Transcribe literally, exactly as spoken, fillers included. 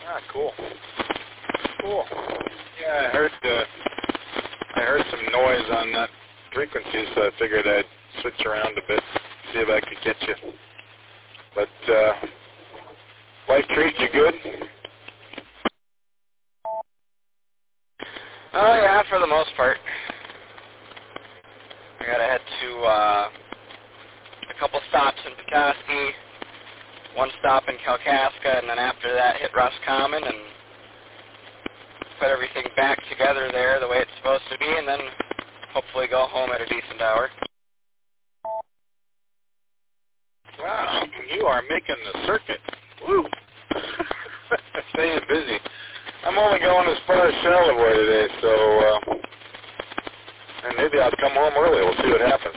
Ah, cool. Cool. Yeah, I heard uh, I heard some noise on that frequency, so I figured I'd switch around a bit, see if I could get you. But uh, life treat you good? Oh yeah, for the most part. I gotta head to uh, a couple stops in Petoskey, one stop in Kalkaska, and then after that hit Roscommon and put everything back together there the way it's supposed to be, and then hopefully go home at a decent hour. Wow, you are making the circuit. Woo! Staying busy. I'm only going as far as Charlevoix today, so uh, and maybe I'll come home early. We'll see what happens.